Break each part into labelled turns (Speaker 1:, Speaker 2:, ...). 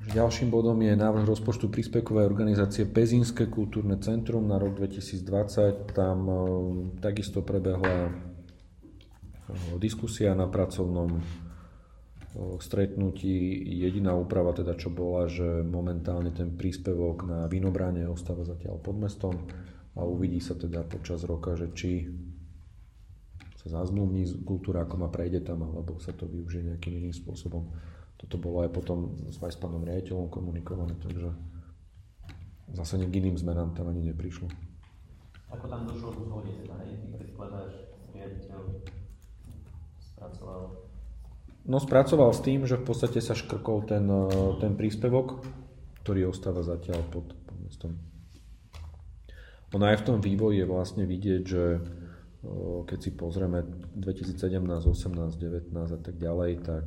Speaker 1: Ďalším bodom je návrh rozpočtu príspevkovej organizácie Pezínske kultúrne centrum na rok 2020. Tam takisto prebehla diskusia na pracovnom stretnutí. Jediná úprava teda, čo bola, že momentálne ten príspevok na Vinobrane ostáva zatiaľ pod mestom a uvidí sa teda počas roka, že či sa zazmluvní kultúrákom a prejde tam, alebo sa to využije nejakým iným spôsobom. Toto bolo aj potom s pánom riaditeľom komunikované, takže zase k iným zmenám tam ani neprišlo.
Speaker 2: Ako tam došlo k zhode, teda predkladáš, riaditeľ spracoval?
Speaker 1: No spracoval s tým, že v podstate sa škrkol ten príspevok, ktorý ostáva zatiaľ pod mestom. Ono aj v tom vývoji je vlastne vidieť, že keď si pozrieme 2017, 18, 19 a tak ďalej, tak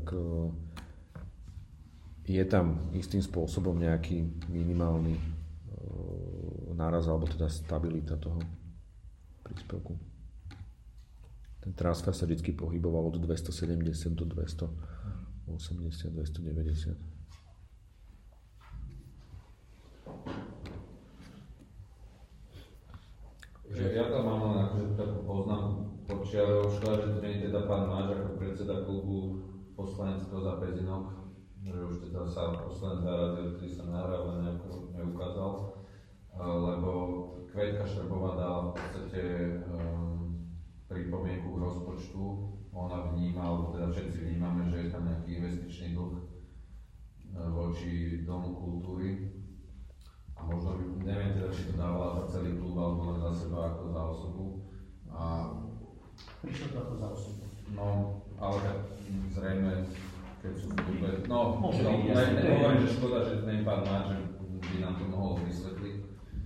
Speaker 1: je tam istým spôsobom nejaký minimálny náraz, alebo teda stabilita toho príspevku. Ten transfer sa vždy pohyboval od 270 do 280, 290.
Speaker 3: Ja tam mám len akože takú poznámku počiarov, škoda, že to nie je teda pán Máč ako predseda klubu poslaneckého za Pezinok, že už teda sa posledné 2 razy, ktorý sa nahrával, nejako neukázal, lebo Kvetka Štrbová dala v podstate pripomienku k rozpočtu. Ona vníma, alebo teda všetci vnímame, že je tam nejaký investičný dlh voči Domu kultúry. A možno, neviem teda, či to dávala za celý klub, alebo len za seba ako za osobu.
Speaker 2: Prišlo to ako za osobu.
Speaker 3: No, ale tak zrejme, keď sú v klube, hovorím, že škoda, že ten pán Máč, že by nám to mohol vysvetliť.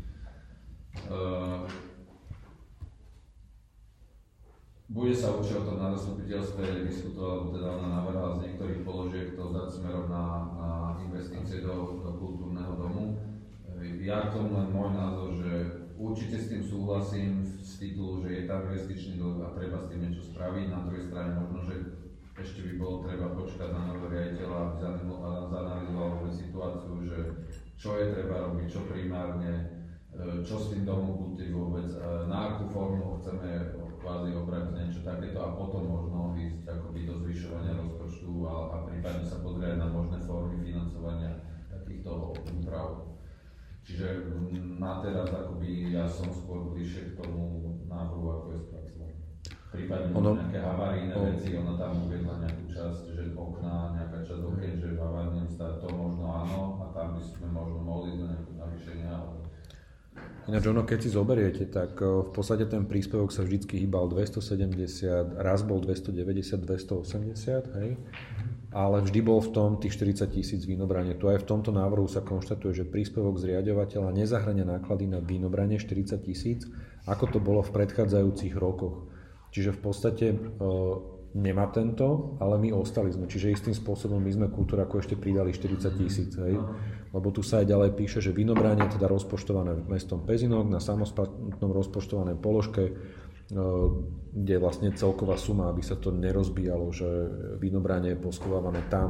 Speaker 3: Bude sa určite o tom na zastupiteľstve diskutovať, alebo teda ona navrhla z niektorých položiek to zdať smerom na investície do kultúrneho domu. Ja k tomu len môj názor, že určite s tým súhlasím z titulu, že je tam investičný dlh a treba s tým niečo spraviť. Na druhej strane možno, že ešte by bolo treba počkať na nového riaditeľa, aby zanalizoval situáciu, že čo je treba robiť, čo primárne, čo s tým domom kultúry vôbec, na akú formu chceme kvázi obrať niečo takéto a potom možno ísť akoby do zvyšovania rozpočtu a prípadne sa pozrieť na možné formy financovania takýchto úprav. Čiže na teraz akoby ja som skôr bližšie k tomu návrhu, ako je spracované. Prípadne nejaké havarijné veci, ona tam uviedla nejakú časť, že okná, nejaká časť okien, že v havárnom stave to možno áno a tam by sme možno mohli do nejakého navýšenia.
Speaker 1: Ináč ono, keď si zoberiete, tak v podstate ten príspevok sa vždycky hýbal 270, raz bol 290, 280, hej? Ale vždy bol v tom tých 40 000 vínobranie. Tu aj v tomto návrhu sa konštatuje, že príspevok zriaďovateľa nezahŕňa náklady na vínobranie 40 000, ako to bolo v predchádzajúcich rokoch. Čiže v podstate nemá tento, ale my ostali sme. Čiže istým spôsobom my sme kultúru ako ešte pridali 40 000, hej? Lebo tu sa aj ďalej píše, že vínobranie je teda rozpočtované mestom Pezinok na samostatnom rozpočtovanej položke, kde je vlastne celková suma, aby sa to nerozbíjalo, že vínobranie je poschovávané tam.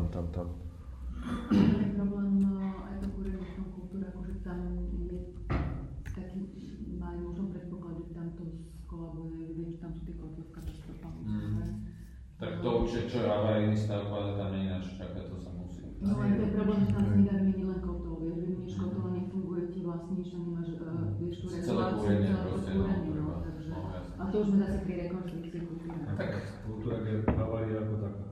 Speaker 4: Je problém aj to kuriózom kultúra, akože tam je taký, mali možno predpoklad, že tam to skolabuje, že tam sú tie kotle v katastrofálne.
Speaker 3: Tak to už je, čo je havarijný stav, ale tam nie ináč čaká, to sa musí.
Speaker 4: No len to je problém, že tam si vydarí len kotol, vieš, vymeníš kotol a nefunguje ti vlastne nič, nemáš, vieš, tú reguláciu, celé to kúrenie, no, takže. A to už sme zase pri rekonštrukcii kultúry.
Speaker 3: Tak
Speaker 5: kultúra je havária ako taká.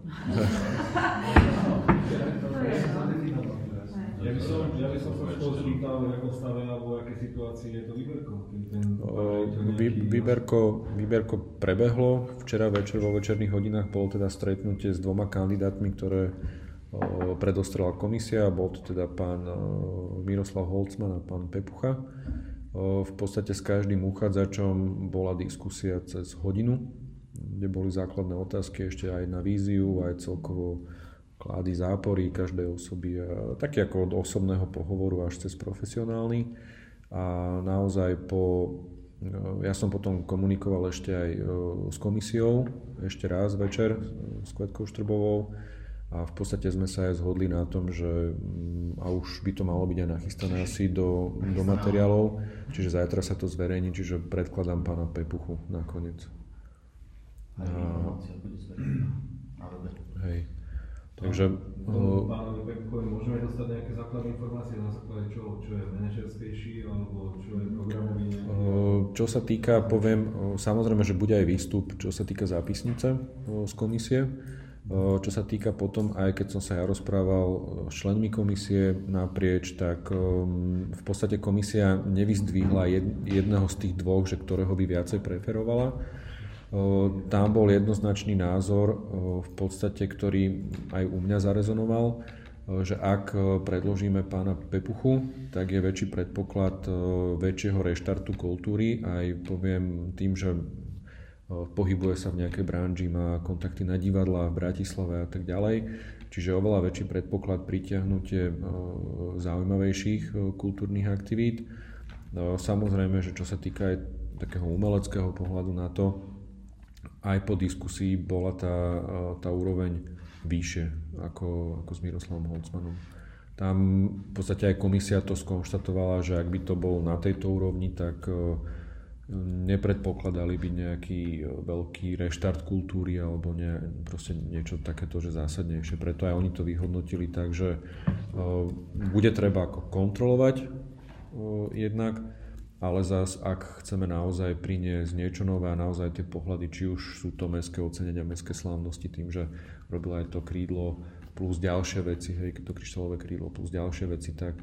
Speaker 5: Ja by som sa skôr spýtal, v akom stave alebo v akej situácii je to
Speaker 1: Výberko prebehlo. Včera večer vo večerných hodinách bolo teda stretnutie s 2 kandidátmi, ktoré predostrela komisia. Bol to teda pán Miroslav Holcman a pán Pepucha. V podstate s každým uchádzačom bola diskusia cez hodinu, kde boli základné otázky ešte aj na víziu, aj celkovo klády zápory každej osoby, taký ako od osobného pohovoru až cez profesionálny. A naozaj ja som potom komunikoval ešte aj s komisiou, ešte raz večer s Kvetkou Štrbovou a v podstate sme sa aj zhodli na tom, že a už by to malo byť aj nachystané asi do materiálov, čiže zajtra sa to zverejní, čiže predkladám pána Pepuchu nakoniec. Hej. Takže...
Speaker 5: Pánovi Pepuchovi môžeme dostať nejaké základné informácie na základe čo je manažerskejší alebo čo je programový?
Speaker 1: Čo sa týka, poviem, samozrejme, že bude aj výstup, čo sa týka zápisnice z komisie. Čo sa týka potom, aj keď som sa ja rozprával s členmi komisie naprieč, tak v podstate komisia nevyzdvihla jedného z tých dvoch, že ktorého by viacej preferovala. Tam bol jednoznačný názor, v podstate, ktorý aj u mňa zarezonoval, že ak predložíme pána Pepuchu, tak je väčší predpoklad väčšieho reštartu kultúry, aj poviem tým, že pohybuje sa v nejakej branži, má kontakty na divadlá v Bratislave a tak ďalej. Čiže oveľa väčší predpoklad pritiahnutie zaujímavejších kultúrnych aktivít. Samozrejme, že čo sa týka aj takého umeleckého pohľadu na to, aj po diskusii bola tá úroveň vyššie ako s Miroslavom Holcmanom. Tam v podstate aj komisia to skonštatovala, že ak by to bolo na tejto úrovni, tak nepredpokladali byť nejaký veľký reštart kultúry alebo proste niečo takéto, že zásadnejšie. Preto aj oni to vyhodnotili tak, že bude treba ako kontrolovať jednak, ale zas ak chceme naozaj priniesť niečo nové a naozaj tie pohľady, či už sú to mestské ocenenia, mestské slávnosti tým, že robilo aj to krídlo plus ďalšie veci, hej, to kryštálové krídlo plus ďalšie veci, tak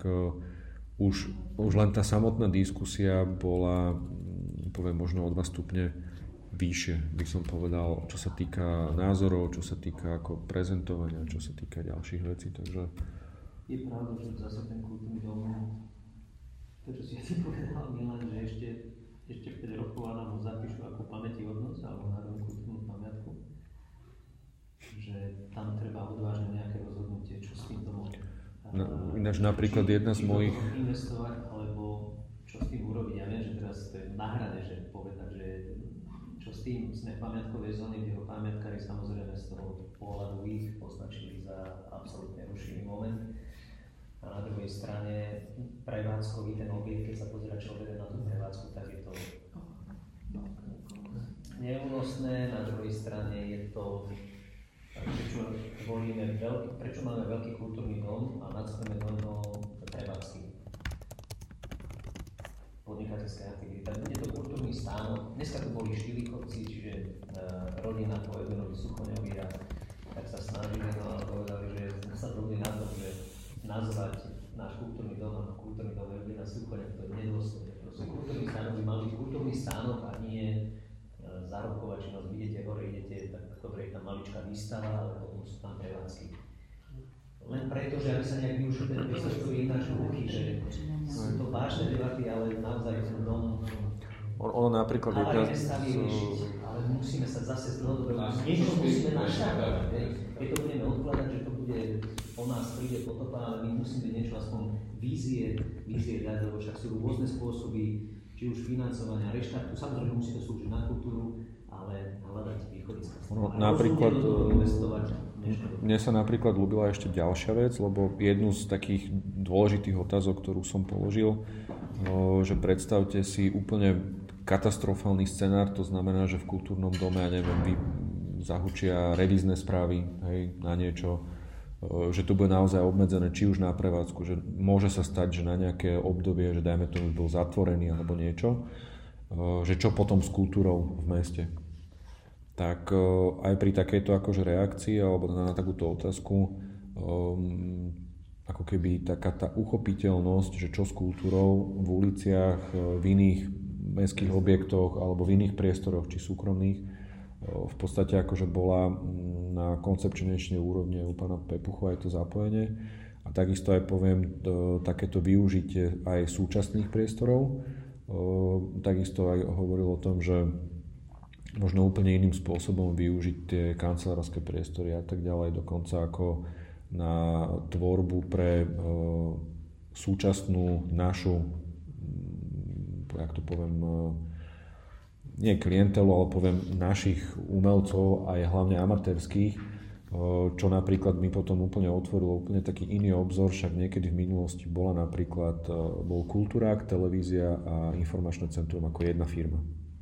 Speaker 1: už len tá samotná diskusia bola, poviem, možno o 2 stupne vyššie, by som povedal, čo sa týka názorov, čo sa týka ako prezentovania, čo sa týka ďalších vecí, takže...
Speaker 2: Je pravda, že zase ten kultúrny dom, to, čo si asi povedal, Milan, že ešte 5 rokov nám ho zapíšu ako pamätihodnosť alebo národnú kultúrnu pamiatku, že tam treba odvážne nejaké rozhodnutie, čo s tým domom.
Speaker 1: Ináč napríklad jedna z mojich...
Speaker 2: Investovať, alebo čo s tým urobiť. Ja viem, že teraz to je na hrane, že povedať, že čo s tým, sme v pamiatkovej zóne, kde ho pamiatkári samozrejme z toho pohľadu ich označili za absolútne rušivý moment. A na druhej strane prevádzkový ten objekt, keď sa pozerá človek na tú prevádzku, tak je to neúnosné. Na druhej strane je to, prečo máme veľký kultúrny dom a nadstavíme do neho prevádzky. Podnikateľské aktivity. Tak bude to kultúrny stánok. Dneska tu boli Štýlikovci, čiže rodina po Edvinovi Suchoňovi, a tak sa snažili, no ale povedali, že sa dohodli na to, že nazvať náš kultúrny dom ako kultúrny dom Edvina Suchoňa, to je nedôstojné. Proste kultúrny stánok by mal byť kultúrny stánok a nie zárobková činnosť. Vidíte hore, idete, tak dobre je tam maličká výstava, ale potom sú tam prevádzky. Len preto, že aby sa nejak využil ten priestor, to je ináč ruky, že sú to vážne debaty, ale naozaj ten dom...
Speaker 1: Ono napríklad
Speaker 2: ale ale musíme sa zase z dlhodobého... Niečo musíme naštartovať. Keď to budeme odkladať, že to bude po nás príde potopa, ale my musíme niečo aspoň vízie dať, lebo však sú rôzne spôsoby, či už financovania, reštartu, samozrejme musí to slúžiť na kultúru, ale hľadať východiska.
Speaker 1: Napríklad, mne sa napríklad ľúbila ešte ďalšia vec, lebo jednu z takých dôležitých otázok, ktorú som položil, že predstavte si úplne katastrofálny scenár, to znamená, že v kultúrnom dome, ja neviem, zahučia revízne správy, hej, na niečo, že to bude naozaj obmedzené, či už na prevádzku, že môže sa stať, že na nejaké obdobie, že dajme tomu, bol zatvorený alebo niečo, že čo potom s kultúrou v meste. Tak aj pri takejto akože reakcii alebo na takúto otázku ako keby taká tá uchopiteľnosť, že čo s kultúrou v uliciach, v iných mestských objektoch alebo v iných priestoroch či súkromných, v podstate akože bola na koncepčnejšej úrovne u pána Pepuchu aj to zapojenie a takisto aj poviem takéto využitie aj súčasných priestorov. Takisto aj hovoril o tom, že možno úplne iným spôsobom využiť tie kancelárske priestory a tak ďalej, dokonca ako na tvorbu pre súčasnú našu, jak to poviem, nie klientelu, ale poviem našich umelcov, aj hlavne amatérských, čo napríklad mi potom úplne otvorilo úplne taký iný obzor, však niekedy v minulosti bol Kultúrák, televízia a informačné centrum ako jedna firma.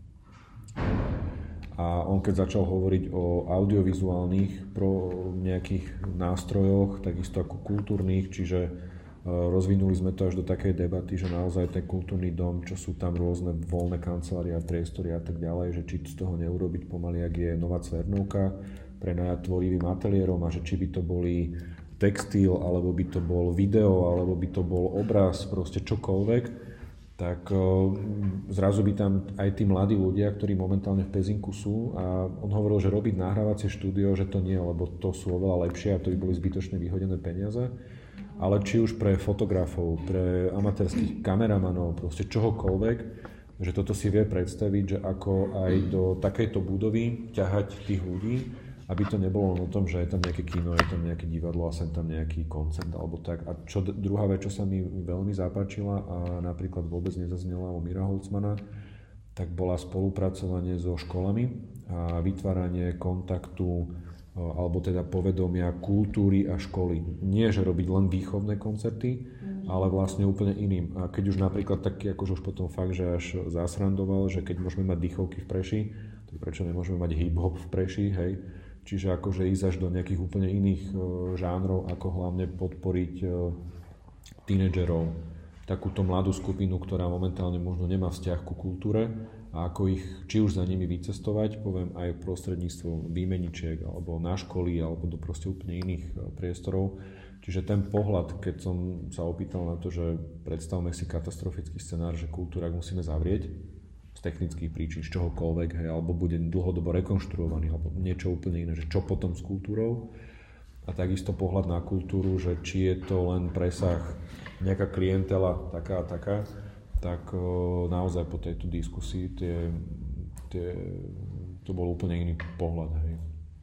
Speaker 1: A on keď začal hovoriť o audiovizuálnych nejakých nástrojoch, takisto ako kultúrnych, čiže rozvinuli sme to až do takej debaty, že naozaj ten kultúrny dom, čo sú tam rôzne voľné kancelárie, priestory a tak ďalej, že či z toho neurobiť pomaly, ak je nová Cvernovka, prenajať tvorivým ateliérom a že či by to boli textil, alebo by to bol video, alebo by to bol obraz, proste čokoľvek, tak zrazu by tam aj tí mladí ľudia, ktorí momentálne v Pezinku sú, a on hovoril, že robiť nahrávacie štúdio, že to nie, lebo to sú oveľa lepšie a to by boli zbytočne vyhodené peniaze. Ale či už pre fotografov, pre amatérskych kameramanov, proste čohokoľvek, že toto si vie predstaviť, že ako aj do takejto budovy ťahať tých ľudí, aby to nebolo len o tom, že je tam nejaké kino, je tam nejaké divadlo a sem tam nejaký koncert alebo tak. A druhá vec, čo sa mi veľmi zapáčila a napríklad vôbec nezaznela u Mira Holcmana, tak bola spolupracovanie so školami a vytváranie kontaktu alebo teda povedomia kultúry a školy. Nie, že robiť len výchovné koncerty, ale vlastne úplne iným. A keď už napríklad taký, akože už potom fakt, že až zasrandoval, že keď môžeme mať dýchovky v Preši, tak prečo nemôžeme mať hip-hop v Preši, hej? Čiže akože ísť až do nejakých úplne iných žánrov, ako hlavne podporiť tínedžerov, takúto mladú skupinu, ktorá momentálne možno nemá vzťah ku kultúre, a ako ich, či už za nimi vycestovať, poviem aj prostredníctvom výmeničiek, alebo na školy, alebo do proste úplne iných priestorov. Čiže ten pohľad, keď som sa opýtal na to, že predstavme si katastrofický scenár, že Kultúrák musíme zavrieť z technických príčin, z čohokoľvek, hej, alebo bude dlhodobo rekonštruovaný, alebo niečo úplne iné, že čo potom s kultúrou. A takisto pohľad na kultúru, že či je to len presah nejaká klientela taká a taká, tak naozaj po tejto diskusii to bol úplne iný pohľad. Hej.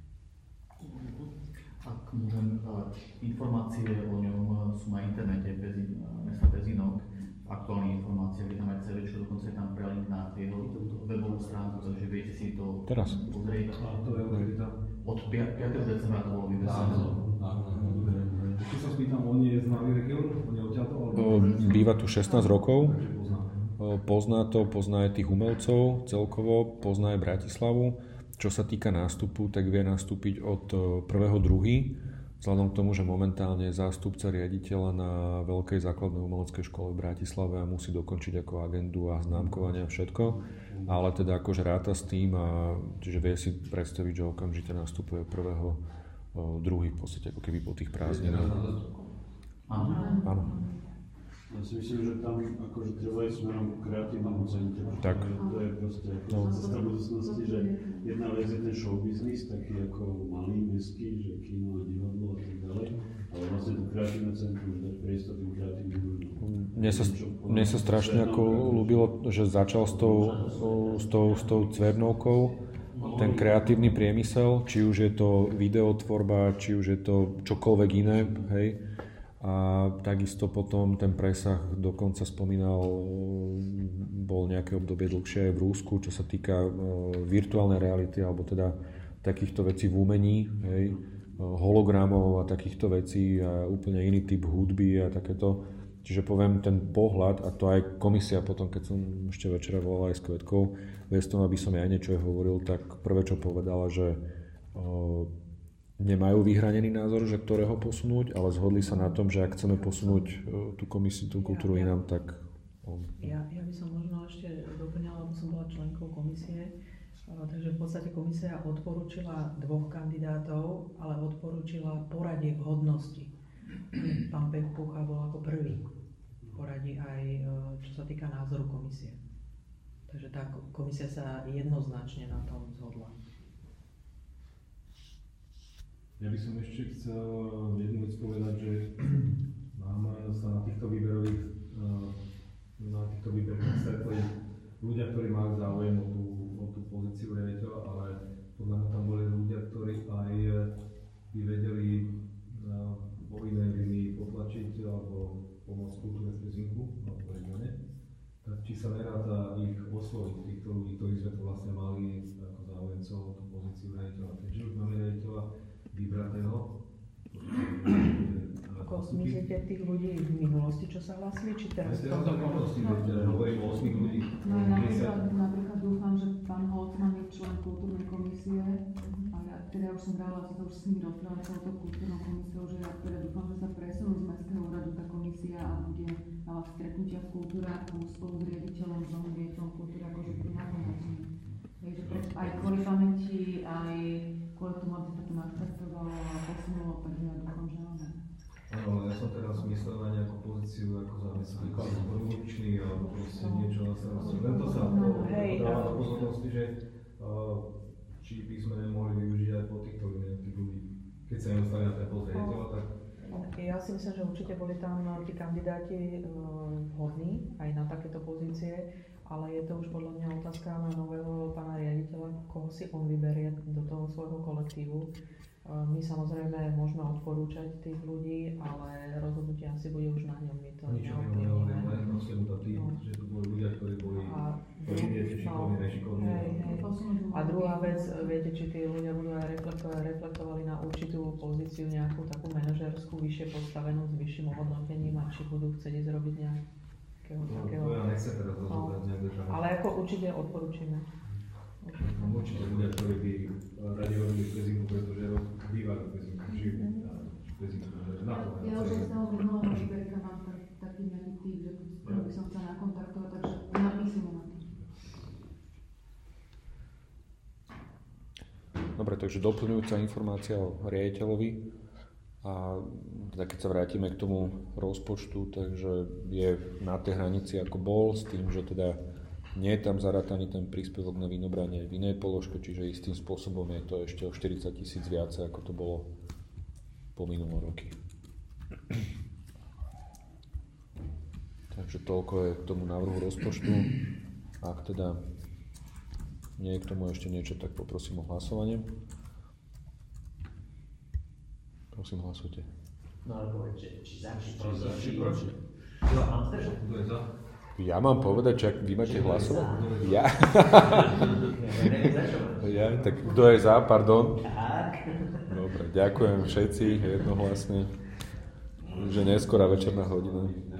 Speaker 6: Ak môžem, informácie o ňom sú na internete mesta Pezinok, aktuálne informácie, kde tam aj CVčko, dokonca je tam prelink na jeho webovú stránku, takže viete si to pozrieť.
Speaker 5: A to je
Speaker 6: od 5. decembra to bolo vyvesené.
Speaker 5: Keď sa spýtam, on je známy región? On je odtiaľto?
Speaker 1: Býva tu 16 rokov. Pozná aj tých umelcov celkovo, pozná aj Bratislavu. Čo sa týka nástupu, tak vie nastúpiť od 1.2. Vzhľadom k tomu, že momentálne je zástupca riaditeľa na Veľkej základnej umeleckej škole v Bratislave a musí dokončiť ako agendu a známkovanie a všetko. Ale teda akože ráta s tým, a čiže vie si predstaviť, že okamžite nastupuje 1.2. v podstate ako keby po tých prázdninách. Áno.
Speaker 7: Ja si myslím, že tam akože treba ísť smerom k kreatívnemu centru.
Speaker 1: Tak.
Speaker 7: To je proste cesta budúcnosti, že jedna vec je ten showbiznis, taký ako malý, mestský, že kino a divadlo a tak ďalej, ale vlastne to kreatívne centrum, že dať priestor tým kreatívnym ľuďom.
Speaker 1: Mne sa strašne ako ľúbilo, že začal s tou Cvernovkou, ten kreatívny priemysel, či už je to videotvorba, či už je to čokoľvek iné, hej. A takisto potom ten presah, dokonca spomínal, bol nejaké obdobie dlhšie aj v Rúsku, čo sa týka virtuálnej reality, alebo teda takýchto vecí v umení, hej, hologramov a takýchto vecí a úplne iný typ hudby a takéto. Čiže poviem ten pohľad, a to aj komisia potom, keď som ešte večera volala aj s Kvetkou, bez toho, aby som aj niečo hovoril, tak prvé, čo povedala, že nemajú vyhranený názor, že ktorého posunúť, ale zhodli sa na tom, že ak chceme posunúť tú komisiu, tú kultúru inám, tak...
Speaker 8: Ja by som možno ešte doplňala, lebo som bola členkou komisie, takže v podstate komisia odporúčila 2 kandidátov, ale odporúčila poradie vhodnosti. Pán Pech Pucha bol ako prvý v poradí aj čo sa týka názoru komisie. Takže tá komisia sa jednoznačne na tom zhodla.
Speaker 5: Ja by som ešte chcel jednu vec povedať, že nám sa na týchto výberových stretli ľudia, ktorí mali záujem o tú pozíciu riaditeľa, ale podľa mňa tam boli ľudia, ktorí aj by vedeli vo inej linii potlačiť alebo pomôcť kultúre v Pezinku alebo v regióne. Tak či sa neráta ich osloviť, týchto ľudí, ktorí sme to vlastne mali ako záujemcov o tú pozíciu riaditeľa. Keďže už máme riaditeľa, vybratého.
Speaker 8: Ako myslíte tých ľudí v minulosti, čo sa hlasili, či teraz?
Speaker 5: Teraz v minulosti, hovorím o 8 ľudí.
Speaker 4: No napríklad dúfam, že pán Holcman je člen kultúrnej komisie a ja teda už som brala si to už s nimi rozprávať celou kultúrnou komisiou, že ja teda dúfam, že sa presunú z mestského úradu tá komisia a bude mala stretnutia v kultúráku spolu s riaditeľom, s novým riaditeľom kultúry, akože primárne. Takže aj kvôli pamäti, aj kvôli tomu, aby sa to naštartovalo a posunulo, takže ja dúfam, že áno.
Speaker 5: Áno, ja som teraz myslel na nejakú pozíciu ako zamestnanec produkčný alebo proste niečo na starosti. Len to sa dáva do pozornosti, že či by sme nemohli využiť aj po týchto tých ľudí. Keď sa nedostali na ten post riaditeľa, tak...
Speaker 8: Ja si myslím, že určite boli tam tí kandidáti vhodní aj na takéto pozície, ale je to už podľa mňa otázka na nového pána riaditeľa, koho si on vyberie do toho svojho kolektívu. My samozrejme môžeme odporúčať tých ľudí, ale rozhodnutie asi bude už na ňom. My to
Speaker 5: neovplyvníme. Proste mu to tým, že to boli ľudia, ktorí boli šikovní, nešikovní.
Speaker 8: A druhá vec, viete, či tí ľudia budú aj reflektovali na určitú pozíciu, nejakú takú manažerskú, vyššie postavenú s vyšším ohodnotením a či budú chcieť ísť robiť nejakého takého.
Speaker 5: To ja nechcem teraz rozobrať nejak detaľne.
Speaker 8: Ale ako určite odporúčime.
Speaker 5: Určite ľudia, ktorí by radi robili prezinku, pretože bývajú prezinku, žijú prezinku.
Speaker 4: Ja už aj z toho minulého výberka mám taký nejaký tým, že by som chcela nakontaktovať, takže napíšeme na to.
Speaker 1: Dobre, takže doplňujúca informácia o riaditeľovi a teda keď sa vrátime k tomu rozpočtu, takže je na tej hranici ako bol, s tým, že teda nie je tam zarátaný ten príspevok na vynobranie v inej položke, čiže istým spôsobom je to ešte o 40 000 viacej, ako to bolo po minulom roky. Takže toľko je k tomu návrhu rozpočtu. Ak teda nie je k tomu ešte niečo, tak poprosím o hlasovanie. Prosím, hlasujte.
Speaker 2: No ale povedz, či za, či proti.
Speaker 5: Kto je za?
Speaker 1: Ja mám povedať, že vy máte hlasovať? Ja? Ja? Tak kto je za, pardon? Dobre, ďakujem všetci jednohlasne, že neskorá večerná hodina.